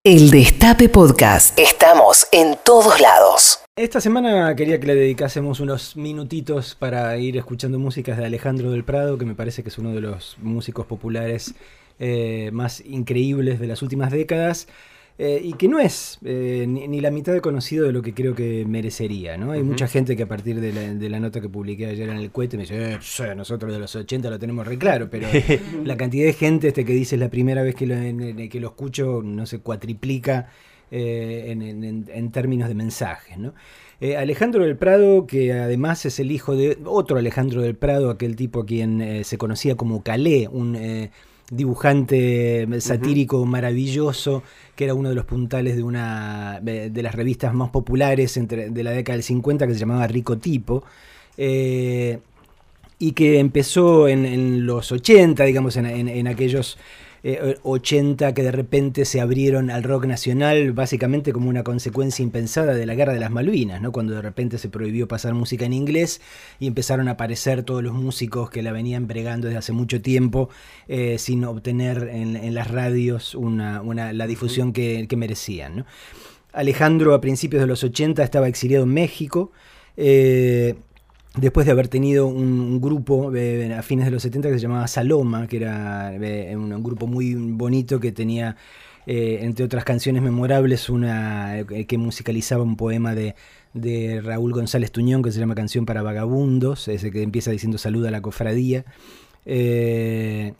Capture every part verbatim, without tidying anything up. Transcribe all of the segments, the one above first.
El Destape Podcast. Estamos en todos lados. Esta semana quería que le dedicásemos unos minutitos para ir escuchando músicas de Alejandro del Prado, que me parece que es uno de los músicos populares eh, más increíbles de las últimas décadas, eh, y que no es eh, ni, ni la mitad de conocido de lo que creo que merecería, ¿no? Hay uh-huh. mucha gente que a partir de la, de la nota que publiqué ayer en el Cohete me dice, eh, pss, nosotros de los ochenta lo tenemos re claro, pero la cantidad de gente este que dice es la primera vez que lo, en, que lo escucho, no se cuatriplica eh, en, en, en términos de mensajes, ¿no? Eh, Alejandro del Prado, que además es el hijo de otro Alejandro del Prado, aquel tipo a quien eh, se conocía como Calé, un eh, dibujante satírico uh-huh. maravilloso, que era uno de los puntales de una de las revistas más populares entre, de la década del cincuenta, que se llamaba Rico Tipo, eh, y que empezó en, en los ochenta, digamos, en, en, en aquellos eh, ochenta que de repente se abrieron al rock nacional, básicamente como una consecuencia impensada de la Guerra de las Malvinas, ¿no? Cuando de repente se prohibió pasar música en inglés y empezaron a aparecer todos los músicos que la venían bregando desde hace mucho tiempo eh, sin obtener en, en las radios una, una, la difusión que, que merecían, ¿no? Alejandro a principios de los ochenta estaba exiliado en México, eh, después de haber tenido un, un grupo eh, a fines de los setenta que se llamaba Saloma, que era eh, un, un grupo muy bonito que tenía, eh, entre otras canciones memorables, una eh, que musicalizaba un poema de, de Raúl González Tuñón que se llama Canción para Vagabundos, ese que empieza diciendo saluda a la cofradía. Eh,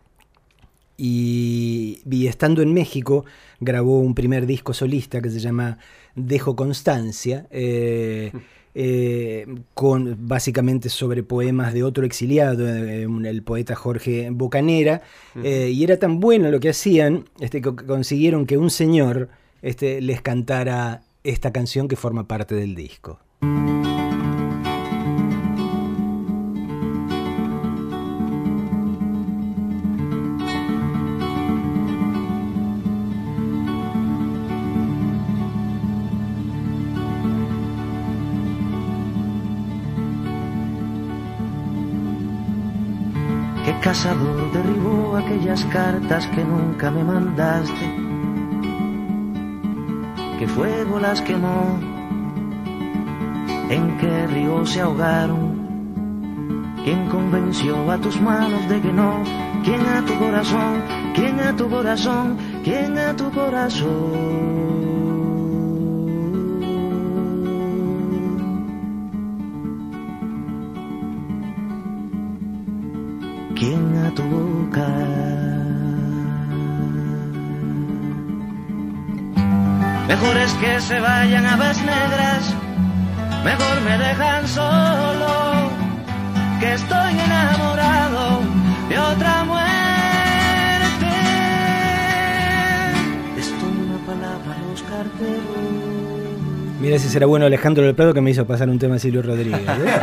y, y estando en México grabó un primer disco solista que se llama Dejo Constancia, eh, Eh, con básicamente sobre poemas de otro exiliado, eh, el poeta Jorge Bocanera, uh-huh. eh, y era tan bueno lo que hacían este, que consiguieron que un señor este, les cantara esta canción que forma parte del disco. ¿Qué cazador derribó aquellas cartas que nunca me mandaste? ¿Qué fuego las quemó? ¿En qué río se ahogaron? ¿Quién convenció a tus manos de que no? ¿Quién a tu corazón? ¿Quién a tu corazón? ¿Quién a tu corazón? ¿Quién a tu boca? Mejor es que se vayan aves negras, mejor me dejan solo, que estoy enamorado de otra muerte. Estoy una palabra a los carteros. Mira si será bueno Alejandro del Prado que me hizo pasar un tema a Silvio Rodríguez, ¿eh?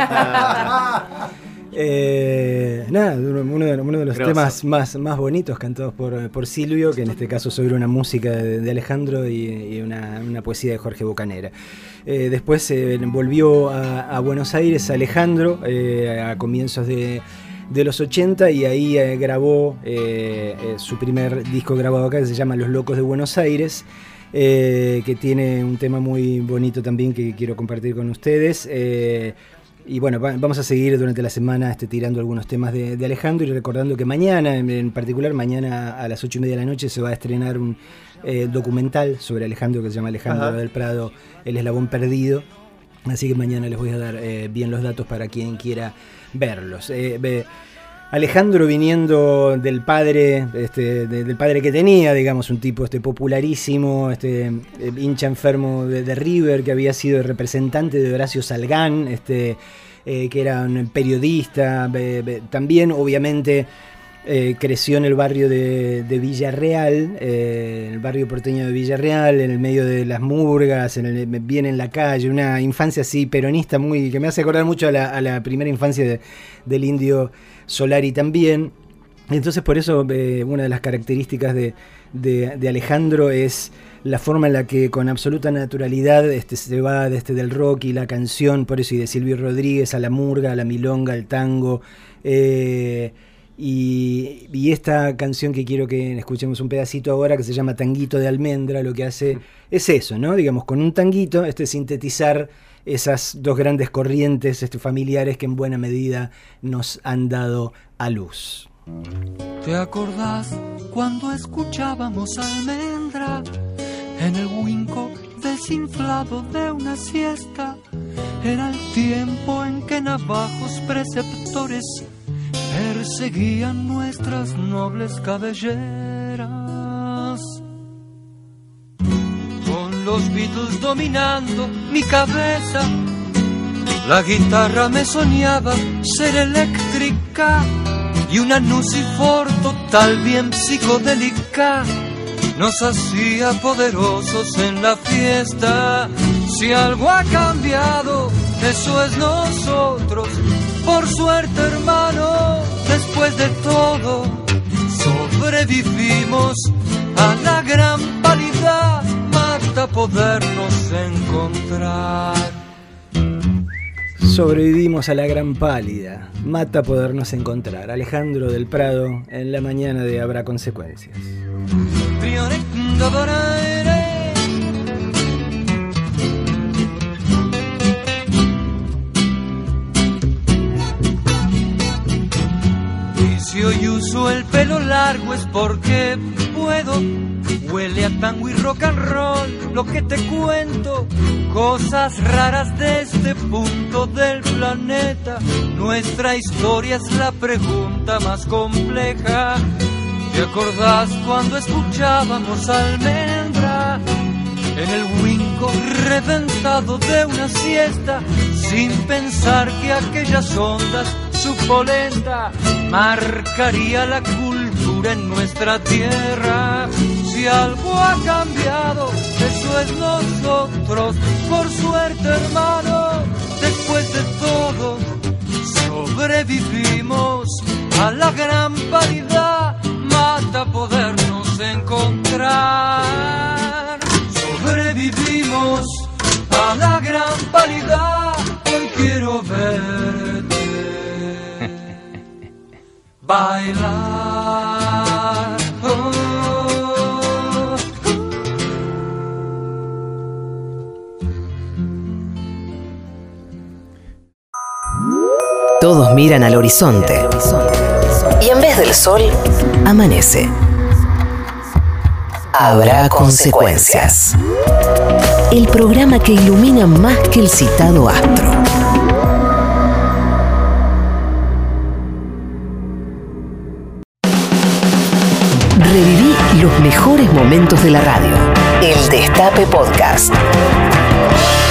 Eh, nada, uno de, uno de los Grosso. temas más, más bonitos cantados por, por Silvio, que en este caso sobre una música de, de Alejandro y, y una, una poesía de Jorge Bocanera. Eh, después eh, volvió a, a Buenos Aires Alejandro eh, a comienzos de, de los ochenta y ahí eh, grabó eh, eh, su primer disco grabado acá que se llama Los Locos de Buenos Aires, eh, que tiene un tema muy bonito también que quiero compartir con ustedes. Eh, Y bueno, va, vamos a seguir durante la semana este, tirando algunos temas de, de Alejandro y recordando que mañana, en, en particular mañana a las ocho y media de la noche se va a estrenar un eh, documental sobre Alejandro que se llama Alejandro Ajá. del Prado, El Eslabón Perdido. Así que mañana les voy a dar eh, bien los datos para quien quiera verlos. Eh, ve, Alejandro viniendo del padre, este, de, del padre que tenía, digamos, un tipo este, popularísimo, este, hincha enfermo de, de River, que había sido representante de Horacio Salgán, este, eh, que era un periodista, be, be, también obviamente eh, creció en el barrio de, de Villarreal, eh, en el barrio porteño de Villarreal, en el medio de las murgas, en el, bien en la calle, una infancia así peronista muy que me hace acordar mucho a la, a la primera infancia de, del Indio Solari también. Entonces por eso eh, una de las características de, de, de Alejandro es la forma en la que con absoluta naturalidad este, se va desde del rock y la canción, por eso y de Silvio Rodríguez a la murga, a la milonga, al tango, eh, Y, y esta canción que quiero que escuchemos un pedacito ahora, que se llama Tanguito de Almendra, lo que hace es eso, ¿no? Digamos, con un tanguito, este sintetizar esas dos grandes corrientes este, familiares que en buena medida nos han dado a luz. ¿Te acordás cuando escuchábamos Almendra en el huinco desinflado de una siesta? Era el tiempo en que navajos preceptores perseguían nuestras nobles cabelleras. Con los Beatles dominando mi cabeza, la guitarra me soñaba ser eléctrica y una Nucifor total bien psicodélica nos hacía poderosos en la fiesta. Si algo ha cambiado, eso es nosotros. Por suerte, hermano, después de todo, sobrevivimos a la gran pálida. Mata podernos encontrar. Sobrevivimos a la gran pálida. Mata podernos encontrar. Alejandro del Prado, en la mañana de Habrá Consecuencias. Si hoy uso el pelo largo es porque puedo. Huele a tango y rock and roll lo que te cuento. Cosas raras de este punto del planeta. Nuestra historia es la pregunta más compleja. ¿Te acordás cuando escuchábamos Almendra en el huinco reventado de una siesta? Sin pensar que aquellas ondas, su polenta, marcaría la cultura en nuestra tierra. Si algo ha cambiado, eso es nosotros. Por suerte, hermano, después de todo, sobrevivimos a la gran paridad. Mata podernos encontrar. Sobrevivimos a la gran paridad. Hoy quiero verte bailar. Oh. Todos miran al horizonte. Y en vez del sol, amanece. Habrá consecuencias. El programa que ilumina más que el citado astro. Reviví los mejores momentos de la radio. El Destape Podcast.